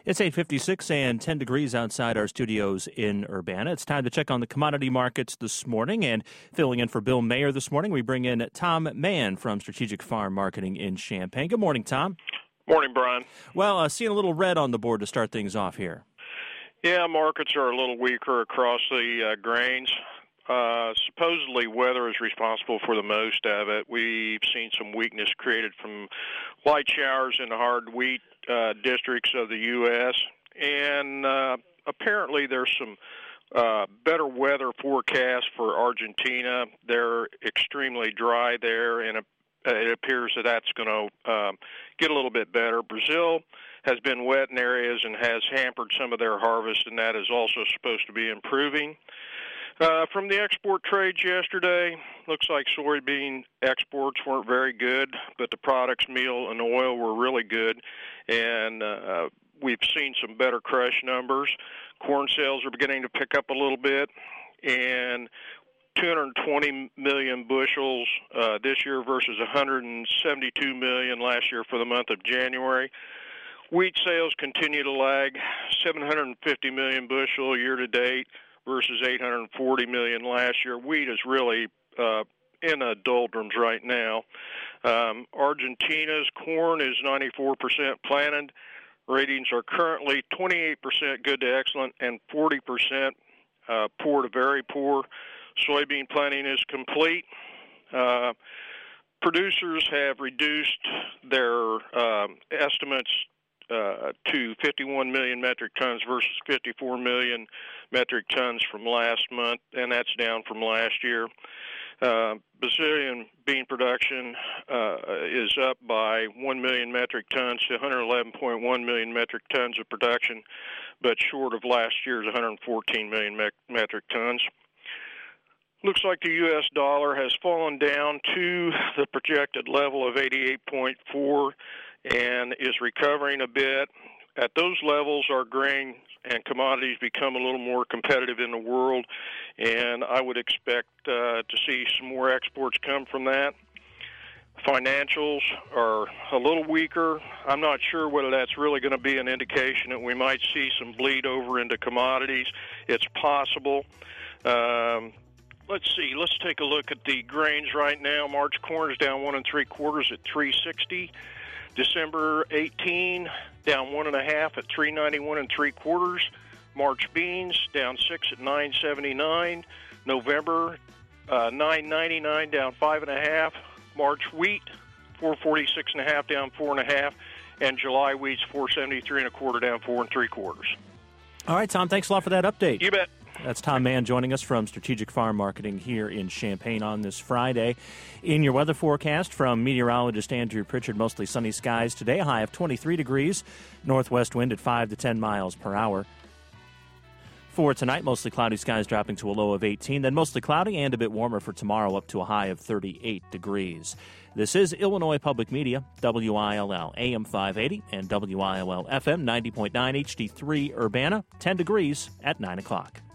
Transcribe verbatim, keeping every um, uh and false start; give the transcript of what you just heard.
It's eight fifty-six and ten degrees outside our studios in Urbana. It's time to check on the commodity markets this morning. And filling in for Bill Mayer this morning, we bring in Tom Mann from Strategic Farm Marketing in Champaign. Good morning, Tom. Morning, Brian. Well, uh, seeing a little red on the board to start things off here. Yeah, markets are a little weaker across the uh, grains. Uh, supposedly weather is responsible for the most of it. We've seen some weakness created from light showers in the hard wheat uh, districts of the U S, and uh, apparently there's some uh, better weather forecast for Argentina. They're extremely dry there, and it appears that that's going to uh, get a little bit better. Brazil has been wet in areas and has hampered some of their harvest, and that is also supposed to be improving. Uh, from the export trades yesterday, looks like soybean exports weren't very good, but the products, meal and oil, were really good, and uh, we've seen some better crush numbers. Corn sales are beginning to pick up a little bit, and two hundred twenty million bushels uh, this year versus one hundred seventy-two million last year for the month of January. Wheat sales continue to lag, seven hundred fifty million bushel year to date versus eight hundred forty million last year. Wheat is really uh, in a doldrums right now. Um, Argentina's corn is ninety-four percent planted. Ratings are currently twenty-eight percent good to excellent and forty percent uh, poor to very poor. Soybean planting is complete. Uh, producers have reduced their um, estimates Uh, to fifty-one million metric tons versus fifty-four million metric tons from last month, and that's down from last year. Uh, Brazilian bean production uh, is up by one million metric tons to one hundred eleven point one million metric tons of production, but short of last year's one hundred fourteen million me- metric tons. Looks like the U S dollar has fallen down to the projected level of eighty-eight point four and is recovering a bit. At those levels, our grain and commodities become a little more competitive in the world, and I would expect uh, to see some more exports come from that. Financials are a little weaker. I'm not sure whether that's really going to be an indication that we might see some bleed over into commodities. It's possible. Um, let's see. Let's take a look at the grains right now. March corn is down one and three quarters at three sixty. December eighteen down one and a half at three ninety-one and three quarters. March beans down six at nine seventy-nine. November uh, nine ninety-nine down five and a half. March wheat four forty-six and a half down four and a half, and July wheat's four seventy-three and a quarter down four and three quarters. All right, Tom. Thanks a lot for that update. You bet. That's Tom Mann joining us from Strategic Farm Marketing here in Champaign on this Friday. In your weather forecast from meteorologist Andrew Pritchard, mostly sunny skies today, a high of twenty-three degrees, northwest wind at five to ten miles per hour. For tonight, mostly cloudy skies dropping to a low of eighteen, then mostly cloudy and a bit warmer for tomorrow up to a high of thirty-eight degrees. This is Illinois Public Media, W I L L A M five eighty and W I L L F M ninety point nine H D three Urbana, ten degrees at nine o'clock.